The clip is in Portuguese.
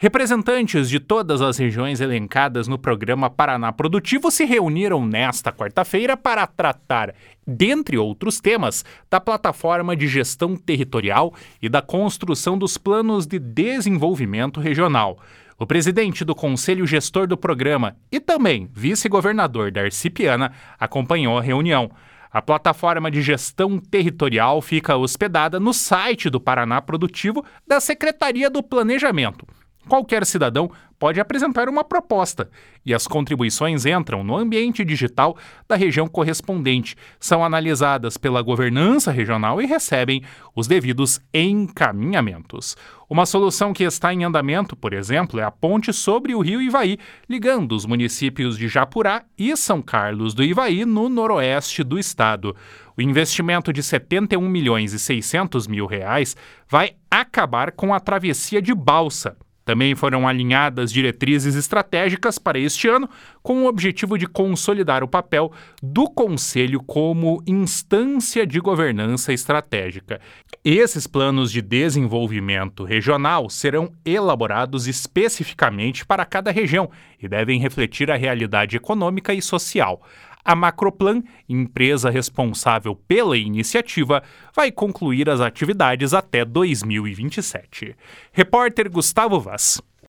Representantes de todas as regiões elencadas no programa Paraná Produtivo se reuniram nesta quarta-feira para tratar, dentre outros temas, da plataforma de gestão territorial e da construção dos planos de desenvolvimento regional. O presidente do Conselho Gestor do programa e também vice-governador Darcy Piana acompanhou a reunião. A plataforma de gestão territorial fica hospedada no site do Paraná Produtivo da Secretaria do Planejamento. Qualquer cidadão pode apresentar uma proposta e as contribuições entram no ambiente digital da região correspondente, são analisadas pela governança regional e recebem os devidos encaminhamentos. Uma solução que está em andamento, por exemplo, é a ponte sobre o rio Ivaí, ligando os municípios de Japurá e São Carlos do Ivaí, no noroeste do estado. O investimento de R$ 71.600.000 vai acabar com a travessia de balsa. Também foram alinhadas diretrizes estratégicas para este ano, com o objetivo de consolidar o papel do Conselho como instância de governança estratégica. Esses planos de desenvolvimento regional serão elaborados especificamente para cada região e devem refletir a realidade econômica e social. A Macroplan, empresa responsável pela iniciativa, vai concluir as atividades até 2027. Repórter Gustavo Vaz.